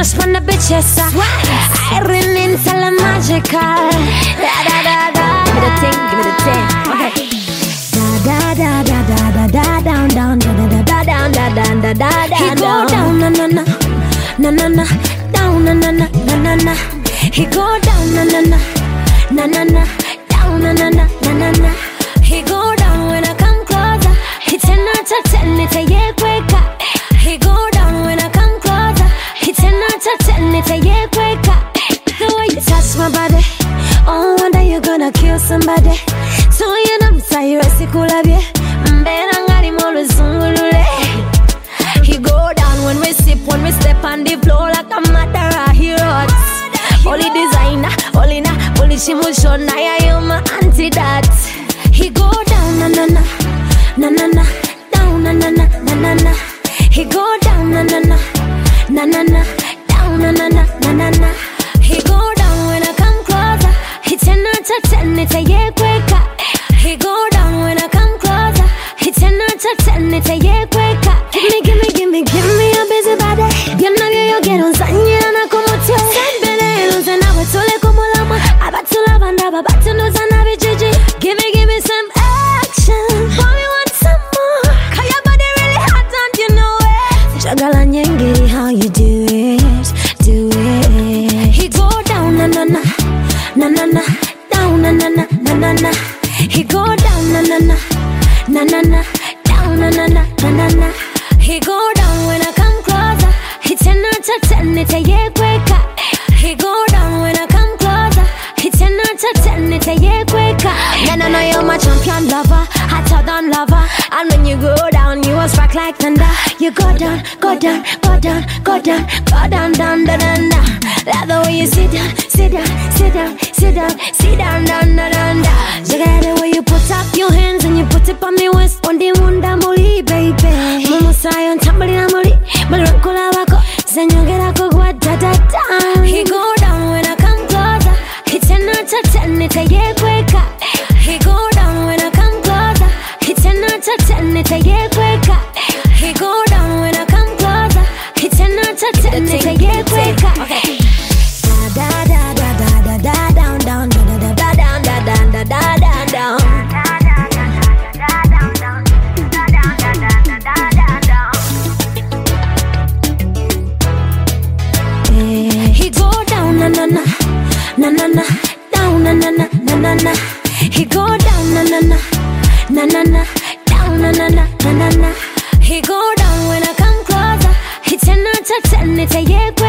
smash when the bitch yes Irene in tell magical. Da da da da. Give me the thing, give me the thing. Okay. Da da da da da da down down da da da down da da da da da. He go down na na na na na na down na na na na na na. He go down na na na na na na down na na na na na na. He go down when I come closer. He 10 out of 10, it's a yeah quicker. He go down when I come closer. He 10 out of 10, it's a yeah quicker. The way you touch my body, oh, one day you're gonna kill somebody. So you know I'm tired, I cool of you. He go down when we sip, when we step on the floor like a murderer. He rots. Only designer, only na, only shimushon. I am my antidote. He go down na na na na na na down na na na na na na. He go down na na na na na na down na na na na na na. He go down when I come closer. He 10 out of 10, it's a yeah quicker. He go down when I come closer. He 10 out of 10, it's a yeah quicker. Give me a busy body. Bien nadie yo quiero sañar como tú. Sempre luz en agua sole como la ma. Abatu la banda, babatu no zanabi gigi. Give me some action. Boy, we want some more. 'Cause your body really hot and you know it. Jagala nyenge, how you do it, do it. He go down na na na na na na down na na na na na na. He go down na na na na na na down na na na na na na. He go down when I come closer. He 10 out of 10, it's a yeah quicker. He go down when I come closer. He 10 out of 10, it's a yeah quicker. Then I know you're my champion lover, hotter than lava. And when you go down, you will strike like thunder. You go down, go down, go down, go down, go down, down, down, down, down. Love the way you sit down, sit down, sit down, sit down, sit down, down, down, down, down. You got the way you put up your hands and you put it on me waist. On the wonder molly, baby. Mama say on tambali na molly, malukula wako. Zenyongera kugwa da da da. He go down when I come closer. He 10 out of 10, it's a yeah quicker. He go down when I come closer. He 10 out of 10, it's a yeah quicker. He go down when I come closer. He 10 out of 10, it's a yeah quicker. Okay. Da da da da da da down down da da da down da da da da down. He go down na na na na na na down na na na na na na. He go down na na na na na na down na na na na na na. He go down when I come closer. He 10 out of 10, it's a yeah.